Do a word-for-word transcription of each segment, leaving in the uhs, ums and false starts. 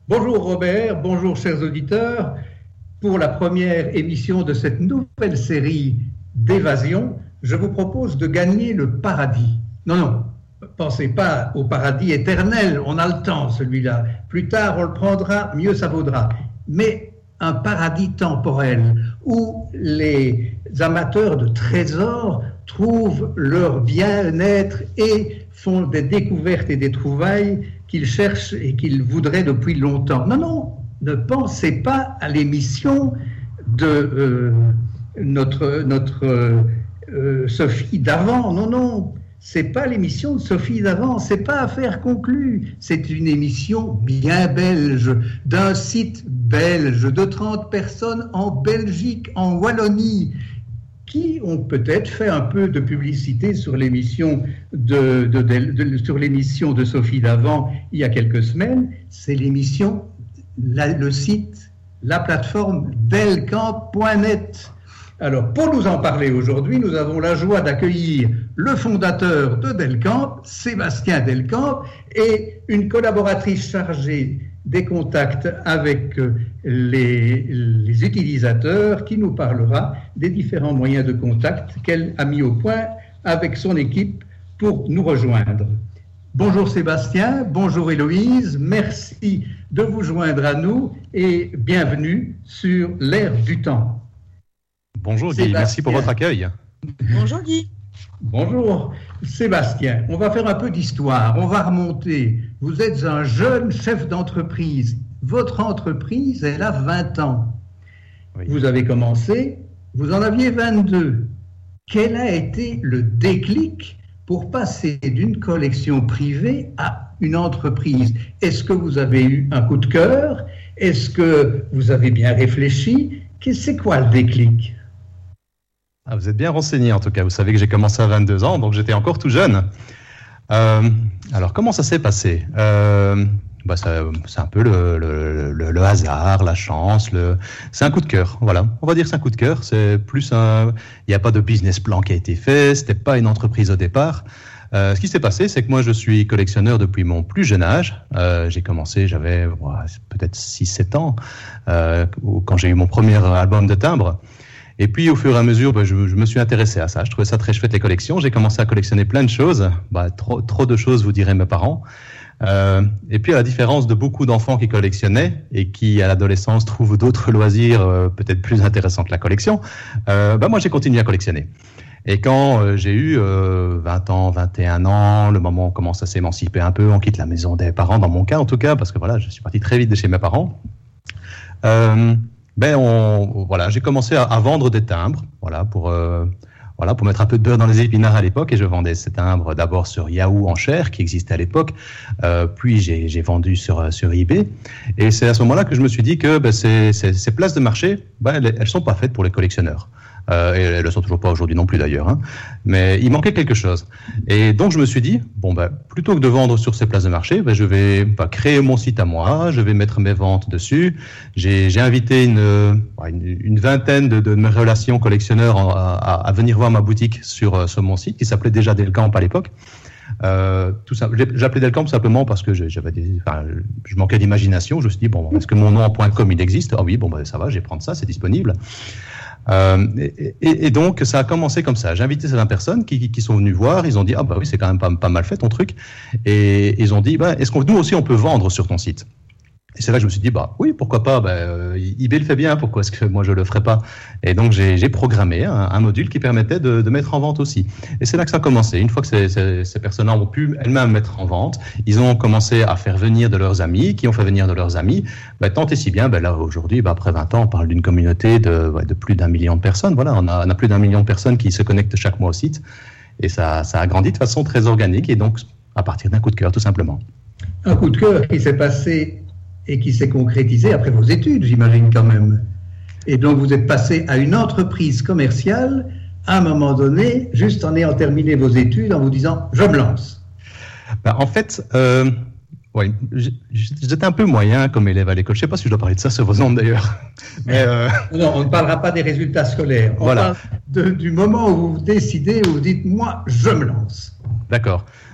Bonjour Robert, bonjour chers auditeurs. Pour la première émission de cette nouvelle série d'évasion, je vous propose de gagner le paradis. Non, non, pensez pas au paradis éternel, on a le temps celui-là. Plus tard on le prendra, mieux ça vaudra. Mais un paradis temporel où les amateurs de trésors trouvent leur bien-être et font des découvertes et des trouvailles qu'ils cherchent et qu'ils voudraient depuis longtemps. Non, non, ne pensez pas à l'émission de euh, notre, notre euh, Sophie d'avant. Non, non, c'est pas l'émission de Sophie d'avant, c'est pas Affaires conclues. C'est une émission bien belge, d'un site belge, de trente personnes en Belgique, en Wallonie, qui ont peut-être fait un peu de publicité sur l'émission de, de, de, de, sur l'émission de Sophie d'avant il y a quelques semaines. C'est l'émission, la, le site, la plateforme delcamp point net. Alors, pour nous en parler aujourd'hui, nous avons la joie d'accueillir le fondateur de Delcamp, Sébastien Delcamp, et une collaboratrice chargée des contacts avec les, les utilisateurs qui nous parlera des différents moyens de contact qu'elle a mis au point avec son équipe pour nous rejoindre. Bonjour Sébastien, bonjour Héloïse, merci de vous joindre à nous et bienvenue sur l'Air du temps. Bonjour Guy, Sébastien. Merci pour votre accueil. Bonjour Guy. Bonjour Sébastien, on va faire un peu d'histoire, on va remonter. Vous êtes un jeune chef d'entreprise, votre entreprise elle a vingt ans. Oui. Vous avez commencé, vous en aviez vingt-deux. Quel a été le déclic pour passer d'une collection privée à une entreprise? Est-ce que vous avez eu un coup de cœur? Est-ce que vous avez bien réfléchi? C'est quoi le déclic? Ah, vous êtes bien renseigné en tout cas, vous savez que j'ai commencé à vingt-deux ans, donc j'étais encore tout jeune. Euh, alors comment ça s'est passé? euh, bah, ça, C'est un peu le, le, le, le hasard, la chance, le... c'est un coup de cœur, voilà. On va dire que c'est un coup de cœur, c'est plus un... Il n'y a pas de business plan qui a été fait, c'était pas une entreprise au départ. Euh, ce qui s'est passé, c'est que moi je suis collectionneur depuis mon plus jeune âge. Euh, j'ai commencé, j'avais ouais, peut-être six sept ans, euh, quand j'ai eu mon premier album de timbre. Et puis, au fur et à mesure, bah, je, je me suis intéressé à ça. Je trouvais ça très chouette, les collections. J'ai commencé à collectionner plein de choses. Bah, trop, trop de choses, vous diraient mes parents. Euh, et puis, à la différence de beaucoup d'enfants qui collectionnaient et qui, à l'adolescence, trouvent d'autres loisirs euh, peut-être plus intéressants que la collection, euh, bah, moi, j'ai continué à collectionner. Et quand euh, j'ai eu euh, vingt ans, vingt et un ans, le moment où on commence à s'émanciper un peu, on quitte la maison des parents, dans mon cas en tout cas, parce que voilà, je suis parti très vite de chez mes parents. Euh, Ben on, voilà, j'ai commencé à, à vendre des timbres, voilà, pour, euh, voilà, pour mettre un peu de beurre dans les épinards à l'époque. Et je vendais ces timbres d'abord sur Yahoo Enchères, qui existait à l'époque. Euh, puis j'ai, j'ai vendu sur, sur eBay. Et c'est à ce moment-là que je me suis dit que ben, ces, ces, ces places de marché, ben, elles ne sont pas faites pour les collectionneurs. Euh, et elles ne sont toujours pas aujourd'hui non plus d'ailleurs, hein. Mais il manquait quelque chose. Et donc je me suis dit, bon ben, plutôt que de vendre sur ces places de marché, ben, je vais ben, créer mon site à moi, je vais mettre mes ventes dessus. J'ai, j'ai invité une, une, une vingtaine de, de mes relations collectionneurs à, à, à venir voir ma boutique sur, sur mon site, qui s'appelait déjà Delcamp à l'époque. Euh, tout ça, j'appelais Delcamp simplement parce que j'avais des, enfin, je manquais d'imagination. Je me suis dit, bon, est-ce que mon nom en .com il existe? Ah oui, bon ben, ça va, je vais prendre ça, c'est disponible. Euh, et, et, et donc ça a commencé comme ça. J'ai invité certaines personnes qui, qui sont venues voir. Ils ont dit ah bah oui, c'est quand même pas, pas mal fait ton truc. Et ils ont dit bah est-ce que nous aussi on peut vendre sur ton site? Et c'est là que je me suis dit bah oui, pourquoi pas, bah, euh, eBay le fait bien, pourquoi est-ce que moi je le ferais pas? Et donc j'ai, j'ai programmé un, un module qui permettait de, de mettre en vente aussi. Et c'est là que ça a commencé. Une fois que ces, ces, ces personnes-là ont pu elles-mêmes mettre en vente, ils ont commencé à faire venir de leurs amis, qui ont fait venir de leurs amis. Bah, tant et si bien, bah, là aujourd'hui, bah, après vingt ans, on parle d'une communauté de, ouais, de plus d'un million de personnes. Voilà, on a, on a plus d'un million de personnes qui se connectent chaque mois au site. Et ça, ça a grandi de façon très organique et donc à partir d'un coup de cœur, tout simplement. Un coup de cœur qui s'est passé et qui s'est concrétisé après vos études, j'imagine quand même. Et donc vous êtes passé à une entreprise commerciale à un moment donné, juste en ayant terminé vos études, en vous disant « je me lance ». Ben, en fait, euh, ouais, j'étais un peu moyen comme élève à l'école. Je ne sais pas si je dois parler de ça sur vos ondes d'ailleurs. Mais euh... Non, on ne parlera pas des résultats scolaires. On voilà. parle de, du moment où vous décidez, où vous dites « moi, je me lance ». D'accord.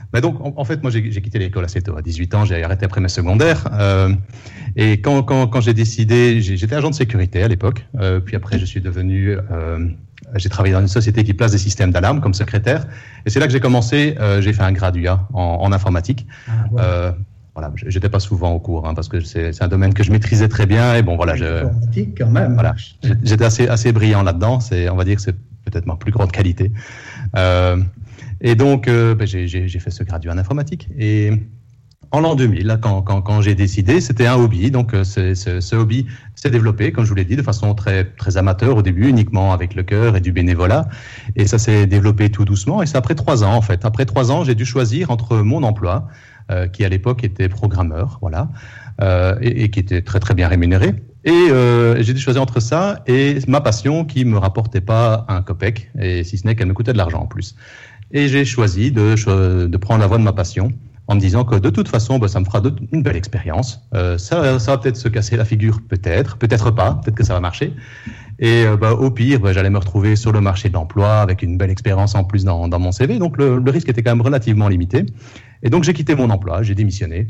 Bah donc, en, en fait, moi, j'ai, j'ai quitté l'école assez tôt. À dix-huit ans, j'ai arrêté après mes secondaires. Euh, et quand, quand, quand j'ai décidé, j'ai, j'étais agent de sécurité à l'époque. Euh, puis après, je suis devenu... Euh, j'ai travaillé dans une société qui place des systèmes d'alarme comme secrétaire. Et c'est là que j'ai commencé. Euh, j'ai fait un graduat en, en informatique. Ah, ouais. euh, voilà, j'étais pas souvent au cours hein, parce que c'est, c'est un domaine que je maîtrisais très bien. Et bon, voilà, je, informatique quand même. Voilà, j'étais assez, assez brillant là-dedans. C'est, on va dire que c'est peut-être ma plus grande qualité. Euh, Et donc, euh, ben, j'ai, j'ai, j'ai fait ce graduat en informatique. Et en l'an deux mille, là, quand, quand, quand j'ai décidé, c'était un hobby. Donc, euh, c'est, c'est, ce hobby s'est développé, comme je vous l'ai dit, de façon très, très amateur au début, uniquement avec le cœur et du bénévolat. Et ça s'est développé tout doucement. Et c'est après trois ans, en fait. Après trois ans, j'ai dû choisir entre mon emploi, euh, qui à l'époque était programmeur, voilà, euh, et, et qui était très, très bien rémunéré. Et euh, j'ai dû choisir entre ça et ma passion qui me rapportait pas un copec, et si ce n'est qu'elle me coûtait de l'argent en plus. Et j'ai choisi de, de prendre la voie de ma passion en me disant que de toute façon, bah, ça me fera de, une belle expérience. Euh, ça, ça va peut-être se casser la figure, peut-être, peut-être pas, peut-être que ça va marcher. Et euh, bah, au pire, bah, j'allais me retrouver sur le marché de l'emploi avec une belle expérience en plus dans, dans mon C V. Donc le, le risque était quand même relativement limité. Et donc j'ai quitté mon emploi, j'ai démissionné.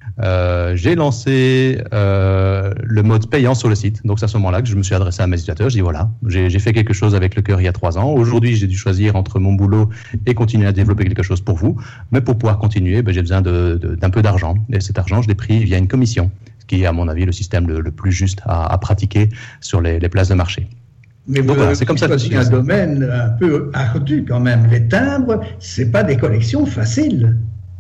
Euh, j'ai lancé euh, le mode payant sur le site. Donc c'est à ce moment-là que je me suis adressé à mes utilisateurs. Je dis voilà, j'ai, j'ai fait quelque chose avec le cœur il y a trois ans. Aujourd'hui, j'ai dû choisir entre mon boulot et continuer à développer quelque chose pour vous. Mais pour pouvoir continuer, ben, j'ai besoin de, de, d'un peu d'argent. Et cet argent, je l'ai pris via une commission, ce qui est à mon avis le système le, le plus juste à, à pratiquer sur les, les places de marché. Mais donc, voilà, c'est comme ça que c'est un domaine un peu ardu quand même. Les timbres, c'est pas des collections faciles.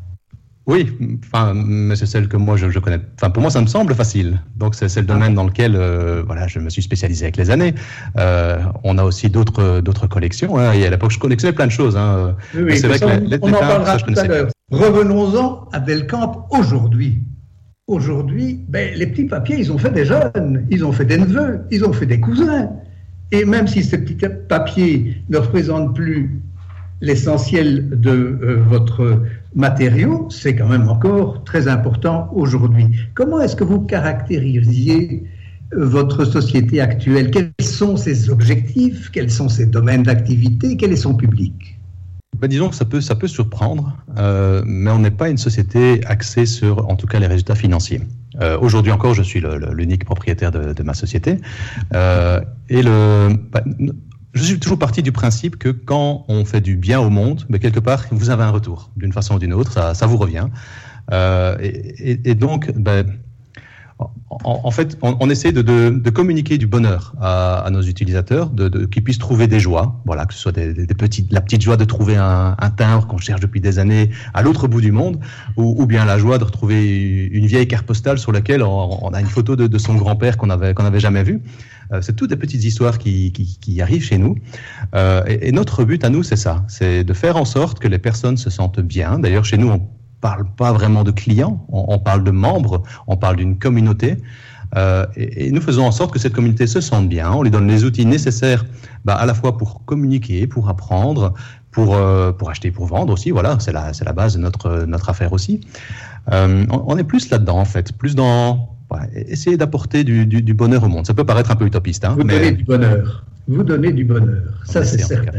Oui, enfin, mais c'est celle que moi je, je connais. Enfin, pour moi, ça me semble facile. Donc, c'est, c'est le domaine dans lequel, euh, voilà, je me suis spécialisé avec les années. Euh, on a aussi d'autres d'autres collections. Hein, et à l'époque, je collectionnais plein de choses. Hein. Oui, oui, c'est vrai ça, que les, on les en parlera tout à l'heure. Revenons-en à Delcamp aujourd'hui. Aujourd'hui, ben, les petits papiers, ils ont fait des jeunes, ils ont fait des neveux, ils ont fait des cousins. Et même si ces petits papiers ne représentent plus l'essentiel de euh, votre matériau, c'est quand même encore très important aujourd'hui. Comment est-ce que vous caractérisiez votre société actuelle? Quels sont ses objectifs? Quels sont ses domaines d'activité? Quel est son public? Ben disons que ça peut, ça peut surprendre, euh, mais on n'est pas une société axée sur, en tout cas, les résultats financiers. Euh, aujourd'hui encore, je suis le, le, l'unique propriétaire de, de ma société. Euh, et le... Ben, Je suis toujours parti du principe que quand on fait du bien au monde, mais quelque part, vous avez un retour, d'une façon ou d'une autre, ça, ça vous revient. Euh, et, et, et donc, ben, en, en fait, on, on essaie de, de, de communiquer du bonheur à, à nos utilisateurs, de, de, qu'ils puissent trouver des joies, voilà, que ce soit des, des petites, la petite joie de trouver un, un timbre qu'on cherche depuis des années à l'autre bout du monde, ou, ou bien la joie de retrouver une vieille carte postale sur laquelle on, on a une photo de, de son grand-père qu'on avait, qu'on avait jamais vu. Euh, c'est toutes des petites histoires qui, qui, qui arrivent chez nous. Euh, et, et notre but à nous, c'est ça, c'est de faire en sorte que les personnes se sentent bien. D'ailleurs, chez nous, on parle pas vraiment de clients, on, on parle de membres, on parle d'une communauté. Euh, et, et nous faisons en sorte que cette communauté se sente bien. On lui donne les outils nécessaires, bah, à la fois pour communiquer, pour apprendre, pour euh, pour acheter, pour vendre aussi. Voilà, c'est la c'est la base de notre notre affaire aussi. Euh, on, on est plus là-dedans en fait, plus dans ouais, essayer d'apporter du, du, du bonheur au monde. Ça peut paraître un peu utopiste, hein. Vous mais... donnez du bonheur. Vous donnez du bonheur. Ça, c'est certain.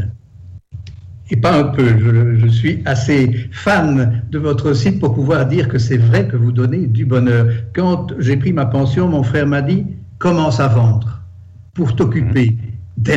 Et pas un peu. Je, je suis assez fan de votre site pour pouvoir dire que c'est vrai que vous donnez du bonheur. Quand j'ai pris ma pension, mon frère m'a dit « Commence à vendre pour t'occuper Delcamp. »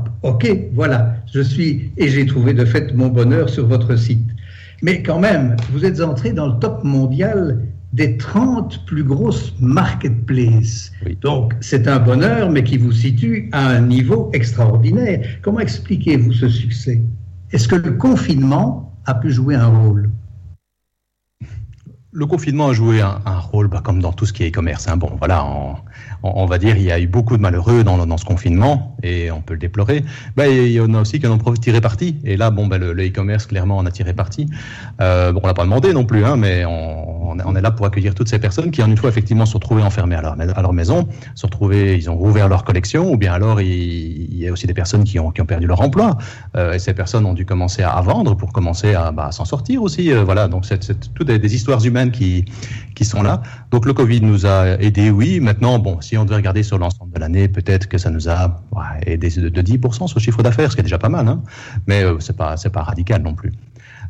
Ok, voilà. Je suis et j'ai trouvé de fait mon bonheur sur votre site. Mais quand même, vous êtes entré dans le top mondial des trente plus grosses marketplaces. Oui. Donc, c'est un bonheur, mais qui vous situe à un niveau extraordinaire. Comment expliquez-vous ce succès? Est-ce que le confinement a pu jouer un rôle? Le confinement a joué un, un rôle, bah, comme dans tout ce qui est e-commerce. Hein. Bon, voilà, on, on, on va dire il y a eu beaucoup de malheureux dans, dans ce confinement, et on peut le déplorer. Bah, il y en a aussi qui en ont tiré parti. Et là, bon, bah, le, le e-commerce, clairement, en a tiré parti. Euh, bon, on l'a pas demandé non plus, hein, mais on, on est là pour accueillir toutes ces personnes qui, en une fois, effectivement, se sont retrouvées enfermées à leur, à leur maison, se retrouvées, ils ont rouvert leur collection, ou bien alors, il, il y a aussi des personnes qui ont, qui ont perdu leur emploi. Euh, et ces personnes ont dû commencer à, à vendre pour commencer à, bah, à s'en sortir aussi. Euh, voilà, donc c'est, c'est toutes des, des histoires humaines qui, qui sont là. Donc le Covid nous a aidés, oui. Maintenant, bon, si on devait regarder sur l'ensemble de l'année, peut-être que ça nous a ouais, aidé de dix pour cent sur le chiffre d'affaires, ce qui est déjà pas mal, hein. Mais euh, c'est pas c'est pas radical non plus.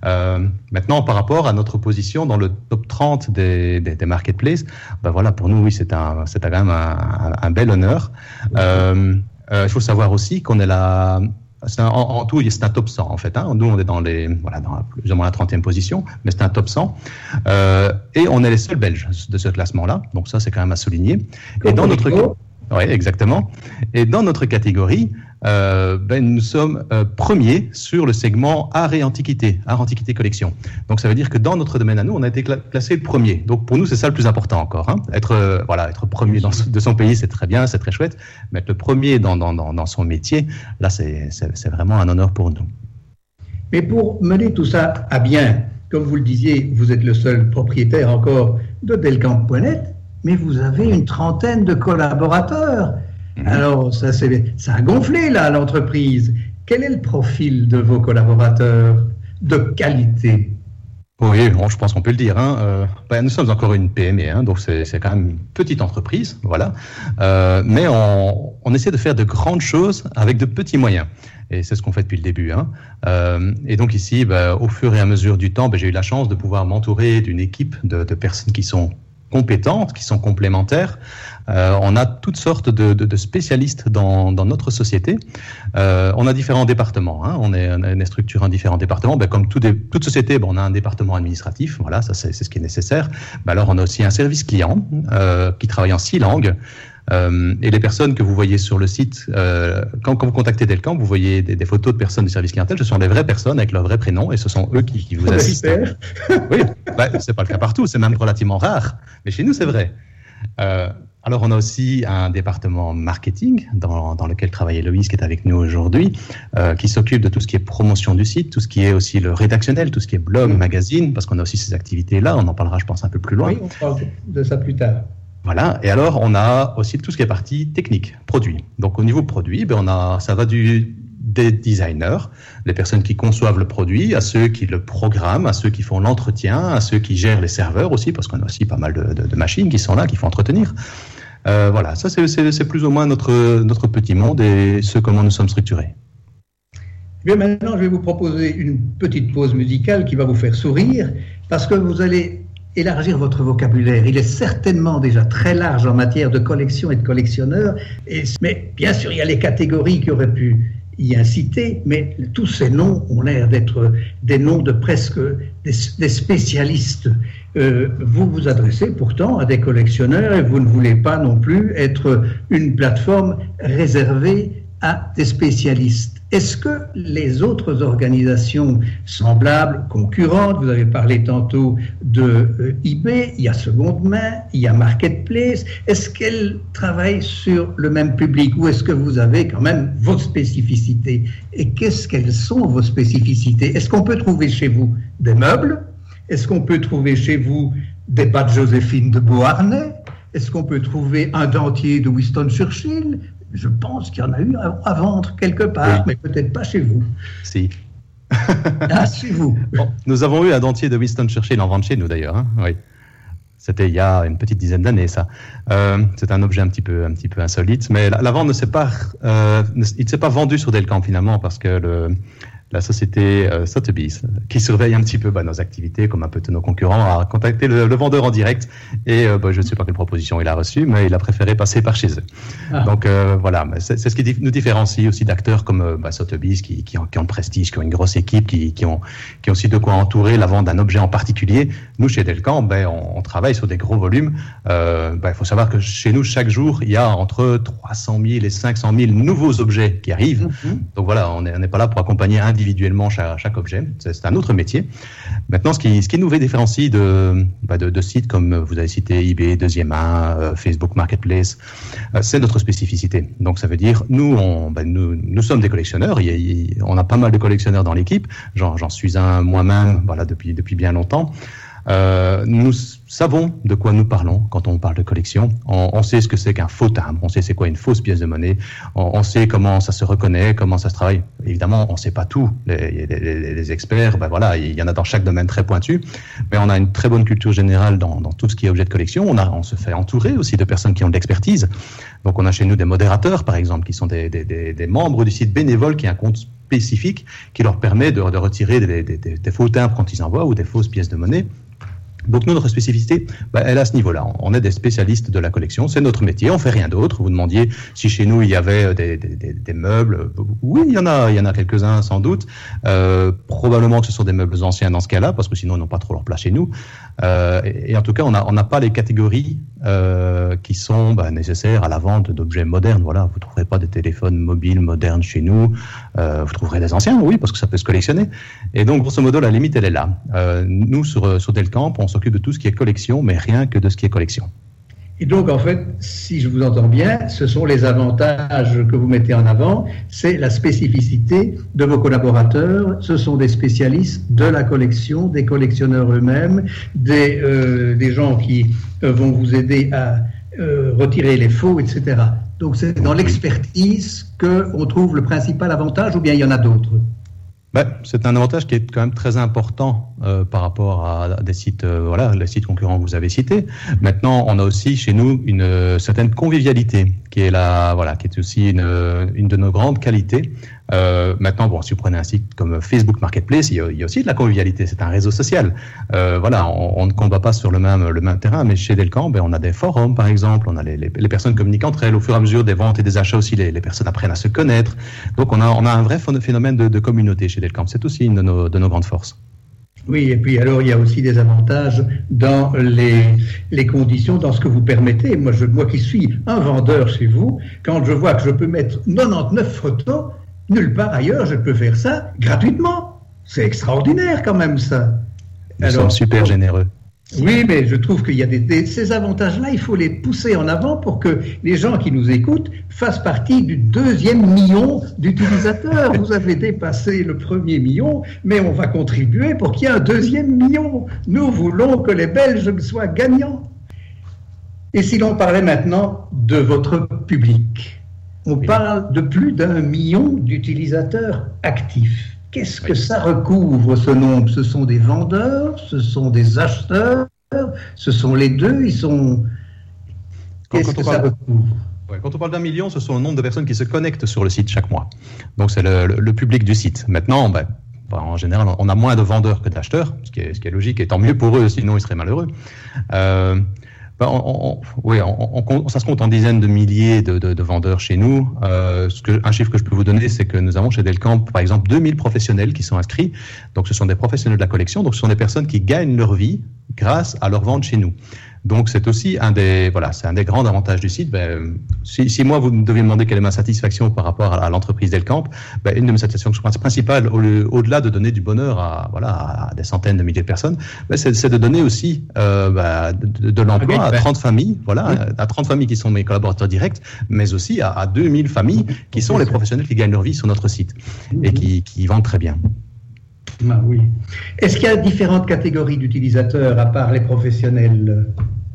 Euh, maintenant, par rapport à notre position dans le top trente des, des, des marketplaces, ben voilà, pour nous, oui, c'est un, c'est quand même un, un, un bel honneur. Euh, euh, il faut savoir aussi qu'on est là. C'est un, en, en tout, c'est un top cent en fait. Hein. Nous, on est dans les, voilà, dans plus ou moins la trentième position, mais c'est un top cent. Euh, et on est les seuls Belges de ce classement-là. Donc ça, c'est quand même à souligner. Et dans notre, oui, exactement. Et dans notre catégorie, euh, ben, nous sommes euh, premiers sur le segment art et antiquité, art, antiquité, collection. Donc ça veut dire que dans notre domaine à nous, on a été cla- classé le premier. Donc pour nous, c'est ça le plus important encore. Hein. Être, euh, voilà, être premier dans, de son pays, c'est très bien, c'est très chouette. Mais être le premier dans, dans, dans, dans son métier, là, c'est, c'est, c'est vraiment un honneur pour nous. Mais pour mener tout ça à bien, comme vous le disiez, vous êtes le seul propriétaire encore de Delcamp point net, mais vous avez une trentaine de collaborateurs. Mmh. Alors, ça, c'est, ça a gonflé, là, l'entreprise. Quel est le profil de vos collaborateurs de qualité ? Oui, bon, je pense qu'on peut le dire. Hein. Euh, ben, nous sommes encore une P M E, hein, donc c'est, c'est quand même une petite entreprise, voilà. Euh, mais on, on essaie de faire de grandes choses avec de petits moyens. Et c'est ce qu'on fait depuis le début. Hein. Euh, et donc ici, ben, au fur et à mesure du temps, ben, j'ai eu la chance de pouvoir m'entourer d'une équipe de, de personnes qui sont compétentes, qui sont complémentaires. Euh, on a toutes sortes de, de, de spécialistes dans, dans notre société. Euh, on a différents départements. Hein. On, est, on est structuré en différents départements. Ben, comme tout des, toute société, ben, on a un département administratif. Voilà, ça c'est, c'est ce qui est nécessaire. Ben, alors on a aussi un service client euh, qui travaille en six langues. Euh, et les personnes que vous voyez sur le site, euh, quand, quand vous contactez Delcamp, vous voyez des, des photos de personnes du service clientèle. Ce sont des vraies personnes avec leur vrai prénom et ce sont eux qui, qui vous oh, assistent. Oui, bah, c'est pas le cas partout, c'est même relativement rare, mais chez nous c'est vrai. Euh, alors on a aussi un département marketing dans, dans lequel travaille Héloïse qui est avec nous aujourd'hui, euh, qui s'occupe de tout ce qui est promotion du site, tout ce qui est aussi le rédactionnel, tout ce qui est blog, mmh. magazine, parce qu'on a aussi ces activités-là. On en parlera, je pense, un peu plus loin. Oui, on parle de ça plus tard. Voilà. Et alors, on a aussi tout ce qui est partie technique, produit. Donc, au niveau produit, ben, on a, ça va du, des designers, les personnes qui conçoivent le produit, à ceux qui le programment, à ceux qui font l'entretien, à ceux qui gèrent les serveurs aussi, parce qu'on a aussi pas mal de, de, de machines qui sont là, qu'il faut entretenir. Euh, voilà. Ça, c'est, c'est, c'est plus ou moins notre, notre petit monde et ce comment nous sommes structurés. Bien, maintenant, je vais vous proposer une petite pause musicale qui va vous faire sourire, parce que vous allez élargir votre vocabulaire. Il est certainement déjà très large en matière de collection et de collectionneurs. Et, mais bien sûr, il y a les catégories qui auraient pu y inciter, mais tous ces noms ont l'air d'être des noms de presque des, des spécialistes. Euh, vous vous adressez pourtant à des collectionneurs et vous ne voulez pas non plus être une plateforme réservée à des spécialistes. Est-ce que les autres organisations semblables, concurrentes, vous avez parlé tantôt de euh, eBay, il y a Seconde Main, il y a Marketplace, est-ce qu'elles travaillent sur le même public ou est-ce que vous avez quand même vos spécificités? Et qu'est-ce qu'elles sont vos spécificités? Est-ce qu'on peut trouver chez vous des meubles? Est-ce qu'on peut trouver chez vous des bas de Joséphine de Beauharnais? Est-ce qu'on peut trouver un dentier de Winston Churchill? Je pense qu'il y en a eu à vendre quelque part, oui. Mais peut-être pas chez vous. Si. Ah, chez vous. Bon, nous avons eu un dentier de Winston Churchill en vente chez nous d'ailleurs. Hein, oui. C'était il y a une petite dizaine d'années, ça. Euh, c'est un objet un petit peu, un petit peu insolite, mais la, la vente ne s'est pas, euh, ne, il ne s'est pas vendu sur Delcamp finalement parce que le, la société euh, Sotheby's, qui surveille un petit peu bah, nos activités, comme un peu tous nos concurrents, a contacté le, le vendeur en direct et euh, bah, je ne sais pas quelle proposition il a reçue, mais il a préféré passer par chez eux. Ah. Donc euh, voilà, c'est, c'est ce qui nous différencie aussi d'acteurs comme euh, bah, Sotheby's, qui, qui, ont, qui ont le prestige, qui ont une grosse équipe, qui, qui, ont, qui ont aussi de quoi entourer la vente d'un objet en particulier. Nous, chez Delcamp, ben, on, on travaille sur des gros volumes. Euh, ben, il faut savoir que chez nous, chaque jour, il y a entre trois cent mille et cinq cent mille nouveaux objets qui arrivent. Mm-hmm. Donc voilà, on n'est pas là pour accompagner individuellement chaque, chaque objet. C'est, c'est un autre métier. Maintenant, ce qui, ce qui nous différencie de, ben, de, de sites comme vous avez cité eBay, Deuxième Main, euh, Facebook Marketplace, euh, c'est notre spécificité. Donc ça veut dire, nous, on, ben, nous, nous sommes des collectionneurs. Il y a, il, on a pas mal de collectionneurs dans l'équipe. J'en, j'en suis un moi-même, voilà, depuis, depuis bien longtemps. Euh, nous savons de quoi nous parlons quand on parle de collection. On, on sait ce que c'est qu'un faux timbre, on sait c'est quoi une fausse pièce de monnaie, on, on sait comment ça se reconnaît, comment ça se travaille. Évidemment, on ne sait pas tout. Les, les, les experts, ben voilà, il y en a dans chaque domaine très pointu, mais on a une très bonne culture générale dans, dans tout ce qui est objet de collection. On, a, on se fait entourer aussi de personnes qui ont de l'expertise. Donc on a chez nous des modérateurs, par exemple, qui sont des, des, des, des membres du site bénévole qui a un compte spécifique qui leur permet de, de retirer des, des, des, des faux timbres quand ils envoient ou des fausses pièces de monnaie. Donc nous, notre spécificité, bah, elle est à ce niveau-là. On est des spécialistes de la collection, c'est notre métier, on fait rien d'autre. Vous demandiez si chez nous il y avait des, des, des, des meubles. Oui, il y en a, il y en a quelques-uns sans doute. Euh, probablement que ce sont des meubles anciens dans ce cas-là, parce que sinon ils n'ont pas trop leur place chez nous. Euh, et, et en tout cas, on n'a on n'a pas les catégories euh, qui sont bah, nécessaires à la vente d'objets modernes. Voilà, vous ne trouverez pas des téléphones mobiles modernes chez nous. Euh, vous trouverez des anciens, oui, parce que ça peut se collectionner. Et donc, grosso modo, la limite, elle est là. Euh, nous, sur, sur Delcamp, on s'occupe de tout ce qui est collection, mais rien que de ce qui est collection. Et donc, en fait, si je vous entends bien, ce sont les avantages que vous mettez en avant, c'est la spécificité de vos collaborateurs, ce sont des spécialistes de la collection, des collectionneurs eux-mêmes, des, euh, des gens qui euh, vont vous aider à euh, retirer les faux, et cetera. Donc, c'est dans l'expertise qu'on trouve le principal avantage, ou bien il y en a d'autres ? Ben, c'est un avantage qui est quand même très important euh, par rapport à des sites, euh, voilà, les sites concurrents que vous avez cités. Maintenant, on a aussi chez nous une euh, certaine convivialité qui est la, voilà, qui est aussi une, une de nos grandes qualités. Euh, maintenant, bon, si vous prenez un site comme Facebook Marketplace, il y a, il y a aussi de la convivialité. C'est un réseau social. Euh, voilà, on, on ne combat pas sur le même le même terrain, mais chez Delcamp, ben, on a des forums, par exemple. On a les, les, les personnes communiquent entre elles au fur et à mesure des ventes et des achats aussi. Les, les personnes apprennent à se connaître. Donc, on a on a un vrai phénomène de, de communauté chez Delcamp. C'est aussi une de nos, de nos grandes forces. Oui, et puis alors il y a aussi des avantages dans les, les conditions, dans ce que vous permettez. Moi, je, moi qui suis un vendeur chez vous, quand je vois que je peux mettre quatre-vingt-dix-neuf photos, nulle part ailleurs je peux faire ça gratuitement. C'est extraordinaire quand même ça. Nous alors, sommes super généreux. Oui, mais je trouve qu'il y a des, des, ces avantages-là, il faut les pousser en avant pour que les gens qui nous écoutent fassent partie du deuxième million d'utilisateurs. Vous avez dépassé le premier million, mais on va contribuer pour qu'il y ait un deuxième million. Nous voulons que les Belges soient gagnants. Et si l'on parlait maintenant de votre public, on oui. parle de plus d'un million d'utilisateurs actifs. Qu'est-ce que ça recouvre, ce nombre ? Ce sont des vendeurs, ce sont des acheteurs, ce sont les deux, ils sont... Qu'est-ce quand, quand que ça parle... recouvre ? Ouais, quand on parle d'un million, ce sont le nombre de personnes qui se connectent sur le site chaque mois. Donc c'est le, le, le public du site. Maintenant, ben, en général, on a moins de vendeurs que d'acheteurs, ce qui est, ce qui est logique, et tant mieux pour eux, sinon ils seraient malheureux. Euh, ben, on, on, oui, on, on, ça se compte en dizaines de milliers de, de, de vendeurs chez nous. Euh, ce que, un chiffre que je peux vous donner, c'est que nous avons chez Delcamp, par exemple, deux mille professionnels qui sont inscrits. Donc, ce sont des professionnels de la collection. Donc, ce sont des personnes qui gagnent leur vie grâce à leur vente chez nous. Donc, c'est aussi un des, voilà, c'est un des grands avantages du site. Ben, si, si moi, vous me deviez me demander quelle est ma satisfaction par rapport à, à l'entreprise Delcamp, ben, une de mes satisfactions principales, au, au-delà de donner du bonheur à, voilà, à des centaines de milliers de personnes, ben, c'est, c'est de donner aussi euh, ben, de, de l'emploi à trente familles, voilà, oui. à trente familles qui sont mes collaborateurs directs, mais aussi à, à deux mille familles qui sont les professionnels qui gagnent leur vie sur notre site et qui, qui vendent très bien. Ah oui. Est-ce qu'il y a différentes catégories d'utilisateurs à part les professionnels ?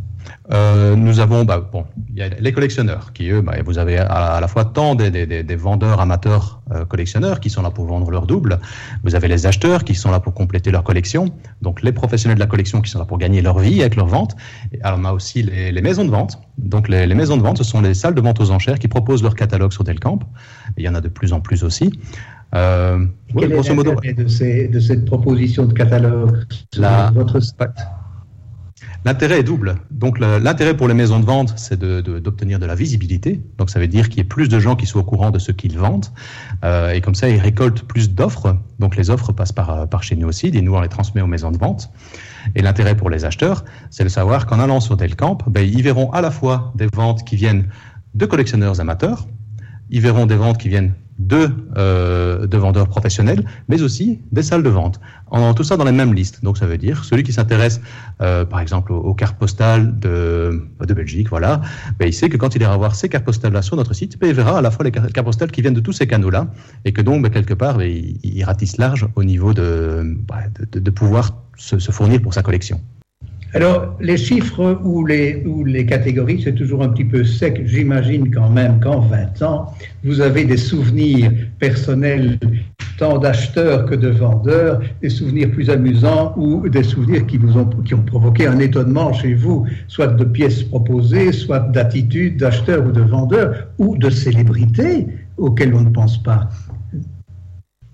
Euh, nous avons, bah, bon, il y a les collectionneurs qui, eux, bah, vous avez à, à la fois tant des, des, des vendeurs amateurs euh, collectionneurs qui sont là pour vendre leur double. Vous avez les acheteurs qui sont là pour compléter leur collection. Donc, les professionnels de la collection qui sont là pour gagner leur vie avec leur vente. Et alors, on a aussi les, les maisons de vente. Donc, les, les maisons de vente, ce sont les salles de vente aux enchères qui proposent leur catalogue sur Delcamp. Et il y en a de plus en plus aussi. Euh, Quel ouais, est l'intérêt modo, de, ces, de cette proposition de catalogue sur la, votre site ? L'intérêt est double. Donc le, l'intérêt pour les maisons de vente, c'est de, de, d'obtenir de la visibilité. Donc ça veut dire qu'il y ait plus de gens qui soient au courant de ce qu'ils vendent. Euh, et comme ça, ils récoltent plus d'offres. Donc les offres passent par, par chez nous aussi. Et nous, on les transmet aux maisons de vente. Et l'intérêt pour les acheteurs, c'est de savoir qu'en allant sur Delcamp, ben, ils verront à la fois des ventes qui viennent de collectionneurs amateurs. Ils verront des ventes qui viennent de, euh, de vendeurs professionnels, mais aussi des salles de vente. En, tout ça dans la même liste. Donc ça veut dire celui qui s'intéresse, euh, par exemple, aux, aux cartes postales de, de Belgique, voilà, ben, il sait que quand il ira voir ces cartes postales-là sur notre site, ben, il verra à la fois les cartes postales qui viennent de tous ces canaux-là, et que donc, ben, quelque part, ben, il, il ratisse large au niveau de, de, de pouvoir se, se fournir pour sa collection. Alors, les chiffres ou les, ou les catégories, c'est toujours un petit peu sec. J'imagine quand même qu'en vingt ans, vous avez des souvenirs personnels, tant d'acheteurs que de vendeurs, des souvenirs plus amusants ou des souvenirs qui vous ont, qui ont provoqué un étonnement chez vous, soit de pièces proposées, soit d'attitudes d'acheteurs ou de vendeurs, ou de célébrités auxquelles on ne pense pas.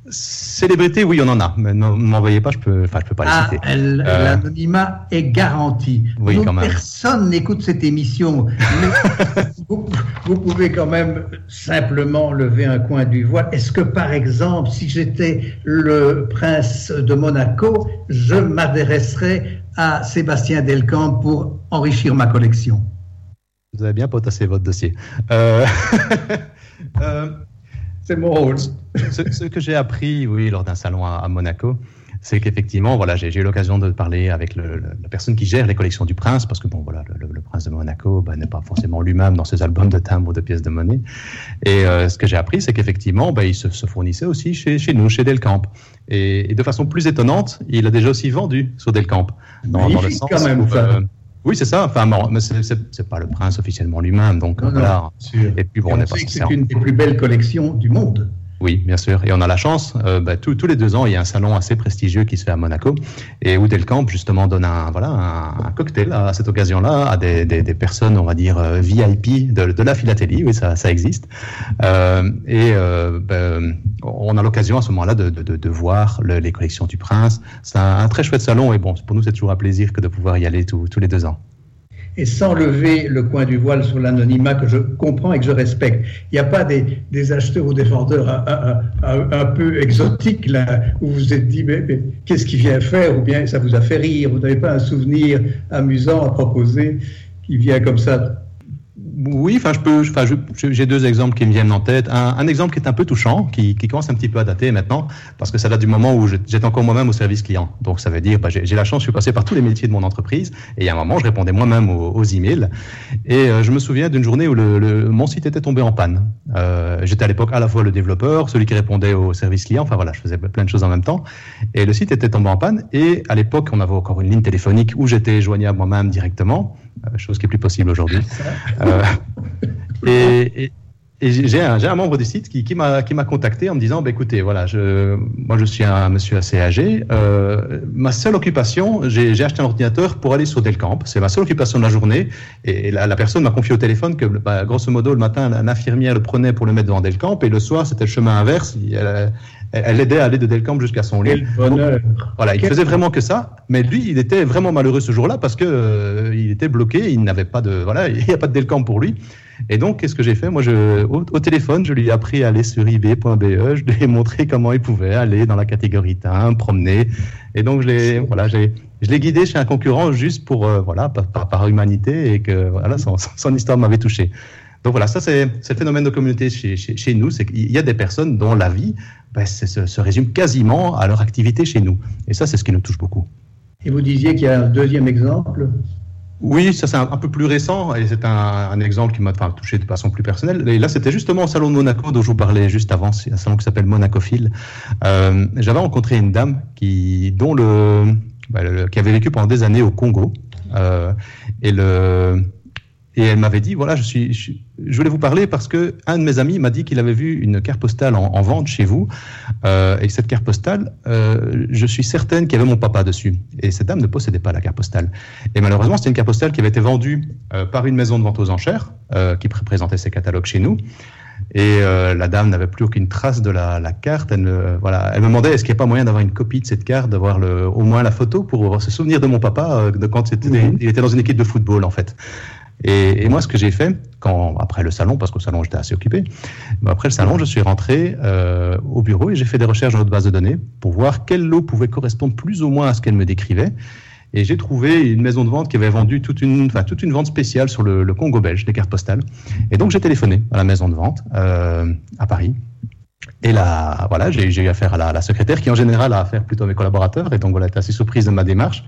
Célébrité, oui, on en a. Mais ne m'envoyez pas, je peux, enfin, je peux pas ah, les citer. Elle, euh, l'anonymat est garanti. Oui, Donc, quand même. Personne n'écoute cette émission. Mais vous, vous pouvez quand même simplement lever un coin du voile. Est-ce que, par exemple, si j'étais le prince de Monaco, je m'adresserais à Sébastien Delcambre pour enrichir ma collection? Vous avez bien potassé votre dossier. Euh... euh... C'est mon rôle. Ce, ce que j'ai appris, oui, lors d'un salon à, à Monaco, c'est qu'effectivement, voilà, j'ai, j'ai eu l'occasion de parler avec le, le, la personne qui gère les collections du prince, parce que bon, voilà, le, le prince de Monaco bah, n'est pas forcément lui-même dans ses albums de timbres ou de pièces de monnaie. Et euh, ce que j'ai appris, c'est qu'effectivement, bah, il se, se fournissait aussi chez, chez nous, chez Delcambre. Et, et de façon plus étonnante, il a déjà aussi vendu sur Delcambre. Dans, dans le sens quand même, où, ça. Euh, oui, c'est ça. Enfin, bon, mais c'est, c'est, c'est pas le prince officiellement lui-même, donc non, voilà. Non, et puis bon, et on on n'est sait pas que c'est une des plus belles collections du monde. Oui, bien sûr. Et on a la chance, euh, bah, tous, tous les deux ans, il y a un salon assez prestigieux qui se fait à Monaco, et où Delcambre justement donne un, voilà, un, un cocktail à cette occasion-là à des, des, des personnes, on va dire euh, V I P de, de la philatélie. Oui, ça, ça existe. Euh, et euh, bah, on a l'occasion à ce moment-là de, de, de, de voir le, les collections du prince. C'est un, un très chouette salon, et bon, pour nous, c'est toujours un plaisir que de pouvoir y aller tous, tous les deux ans. Et sans lever le coin du voile sur l'anonymat que je comprends et que je respecte. Il n'y a pas des, des acheteurs ou des vendeurs un, un, un, un peu exotiques là, où vous vous êtes dit mais, mais qu'est-ce qu'il vient faire, ou bien ça vous a fait rire, vous n'avez pas un souvenir amusant à proposer qui vient comme ça? Oui, enfin, je peux, enfin, je, j'ai deux exemples qui me viennent en tête. Un, un exemple qui est un peu touchant, qui, qui commence un petit peu à dater maintenant, parce que ça date du moment où je, j'étais encore moi-même au service client. Donc, ça veut dire, bah, j'ai, j'ai la chance, je suis passé par tous les métiers de mon entreprise, et il y a un moment, je répondais moi-même aux, aux emails. Et euh, je me souviens d'une journée où le, le, mon site était tombé en panne. Euh, j'étais à l'époque à la fois le développeur, celui qui répondait au service client. Enfin voilà, je faisais plein de choses en même temps. Et le site était tombé en panne. Et à l'époque, on avait encore une ligne téléphonique où j'étais joignable moi-même directement. Chose qui est plus possible aujourd'hui. Euh, et, et, et j'ai, un, j'ai un membre du site qui, qui, m'a, qui m'a contacté en me disant bah, écoutez, voilà, je, moi je suis un monsieur assez âgé. Euh, ma seule occupation, j'ai, j'ai acheté un ordinateur pour aller sur Delcambre. C'est ma seule occupation de la journée. Et, et la, la personne m'a confié au téléphone que, bah, grosso modo, le matin, l'infirmière le prenait pour le mettre devant Delcambre. Et le soir, c'était le chemin inverse. Elle, elle aidait à aller de Delcambre jusqu'à son lit. Quel bonheur. Voilà, il Quel... faisait vraiment que ça, mais lui, il était vraiment malheureux ce jour-là parce que euh, il était bloqué, il n'avait pas de, voilà, il n'y a pas de Delcambre pour lui. Et donc, qu'est-ce que j'ai fait? Moi, je, au, au téléphone, je lui ai appris à aller sur i b point b e, je lui ai montré comment il pouvait aller dans la catégorie timbre, promener. Et donc, je l'ai, voilà, j'ai, je l'ai guidé chez un concurrent juste pour, euh, voilà, par, par, par humanité et que, voilà, son, son histoire m'avait touché. Donc voilà, ça c'est, c'est le phénomène de communauté chez, chez, chez nous, c'est qu'il y a des personnes dont la vie ben, c'est, se, se résume quasiment à leur activité chez nous. Et ça, c'est ce qui nous touche beaucoup. Et vous disiez qu'il y a un deuxième exemple? Oui, ça c'est un, un peu plus récent, et c'est un, un exemple qui m'a enfin, touché de façon plus personnelle. Et là, c'était justement au salon de Monaco dont je vous parlais juste avant, c'est un salon qui s'appelle Monacophile. Euh, j'avais rencontré une dame qui, dont le, ben, le, qui avait vécu pendant des années au Congo, euh, et le... Et elle m'avait dit, voilà, je suis, je, je voulais vous parler parce que un de mes amis m'a dit qu'il avait vu une carte postale en, en vente chez vous. Euh, et cette carte postale, euh, je suis certaine qu'il y avait mon papa dessus. Et cette dame ne possédait pas la carte postale. Et malheureusement, c'était une carte postale qui avait été vendue euh, par une maison de vente aux enchères euh, qui présentait ses catalogues chez nous. Et euh, la dame n'avait plus aucune trace de la, la carte. Elle, ne, voilà, elle me demandait est-ce qu'il n'y a pas moyen d'avoir une copie de cette carte, d'avoir le, au moins la photo pour se souvenir de mon papa euh, de quand c'était, mmh. il était dans une équipe de football en fait. Et, et moi, ce que j'ai fait, quand, après le salon, parce qu'au salon, j'étais assez occupé, mais après le salon, je suis rentré euh, au bureau et j'ai fait des recherches dans notre base de données pour voir quel lot pouvait correspondre plus ou moins à ce qu'elle me décrivait. Et j'ai trouvé une maison de vente qui avait vendu toute une, enfin, toute une vente spéciale sur le, le Congo belge, des cartes postales. Et donc, j'ai téléphoné à la maison de vente euh, à Paris. Et là, voilà, j'ai, j'ai eu affaire à la, la secrétaire qui, en général, a affaire plutôt à mes collaborateurs. Et donc, voilà, elle était assez surprise de ma démarche.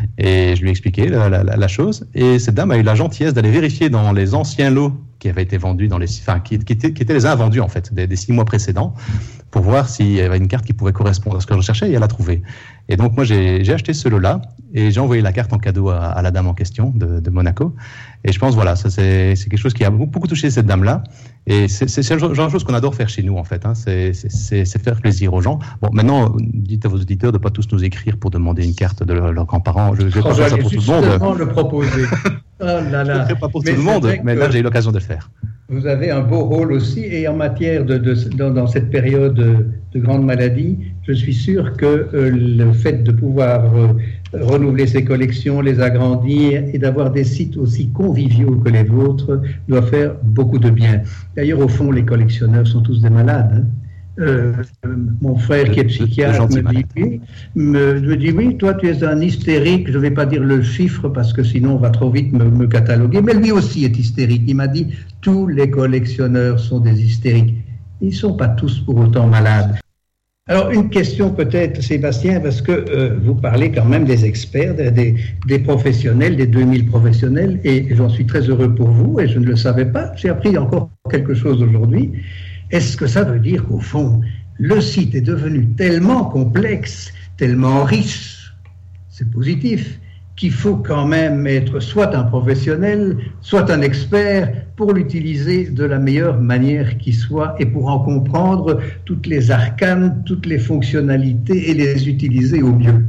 Et je lui ai expliqué la, la, la chose. Et cette dame a eu la gentillesse d'aller vérifier dans les anciens lots qui avaient été vendus, dans les, enfin, qui, qui, étaient, qui étaient les invendus, en fait, des, des six mois précédents, pour voir s'il y avait une carte qui pouvait correspondre à ce que je recherchais. Et elle a trouvé. Et donc, moi, j'ai, j'ai acheté ce lot-là. Et j'ai envoyé la carte en cadeau à, à la dame en question de, de Monaco. Et je pense, voilà, ça c'est, c'est quelque chose qui a beaucoup, beaucoup touché cette dame-là. Et c'est, c'est, c'est le genre de chose qu'on adore faire chez nous, en fait. Hein. C'est, c'est, c'est, c'est faire plaisir aux gens. Bon, maintenant, dites à vos auditeurs de ne pas tous nous écrire pour demander une carte de leurs grands-parents. Je ne vais pas faire ça pour tout le monde. Je vais le proposer. Oh là là. Je ne le ferai pas pour mais tout le monde, mais là, j'ai eu l'occasion de le faire. Vous avez un beau rôle aussi, et en matière de, de, dans, dans cette période de grandes maladies, je suis sûr que euh, le fait de pouvoir euh, renouveler ses collections, les agrandir et d'avoir des sites aussi conviviaux que les vôtres doit faire beaucoup de bien. D'ailleurs, au fond, les collectionneurs sont tous des malades. Hein. Euh, mon frère qui est psychiatre me dit, oui, me, me dit oui, toi tu es un hystérique, je ne vais pas dire le chiffre parce que sinon on va trop vite me, me cataloguer, mais lui aussi est hystérique. Il m'a dit tous les collectionneurs sont des hystériques. Ils ne sont pas tous pour autant malades. Alors une question peut-être, Sébastien, parce que euh, vous parlez quand même des experts, des, des professionnels, des deux mille professionnels, et j'en suis très heureux pour vous, et je ne le savais pas, j'ai appris encore quelque chose aujourd'hui. Est-ce que ça veut dire qu'au fond, le site est devenu tellement complexe, tellement riche, c'est positif, qu'il faut quand même être soit un professionnel, soit un expert pour l'utiliser de la meilleure manière qui soit et pour en comprendre toutes les arcanes, toutes les fonctionnalités et les utiliser au mieux?